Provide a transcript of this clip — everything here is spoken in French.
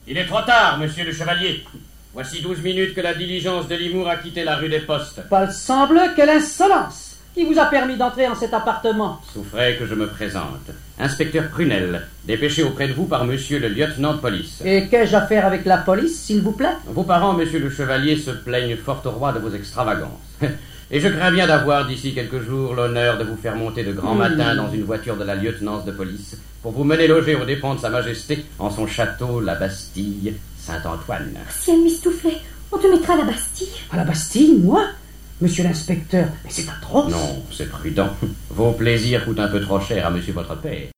Il est trop tard, monsieur le chevalier. Voici 12 minutes que la diligence de Limours a quitté la rue des Postes. Palsamble, quelle insolence! Qui vous a permis d'entrer en cet appartement? Souffrez que je me présente. Inspecteur Prunel, dépêché auprès de vous par monsieur le lieutenant de police. Et qu'ai-je à faire avec la police, s'il vous plaît? Vos parents, monsieur le chevalier, se plaignent fort au roi de vos extravagances. Et je crains bien d'avoir d'ici quelques jours l'honneur de vous faire monter de grand matin dans une voiture de la lieutenance de police pour vous mener loger aux dépens de sa majesté en son château, la Bastille, Saint-Antoine. Ciel mistoufflet, on te mettra à la Bastille. À la Bastille, moi? Monsieur l'inspecteur, mais c'est atroce. Non, c'est prudent. Vos plaisirs coûtent un peu trop cher à monsieur votre père.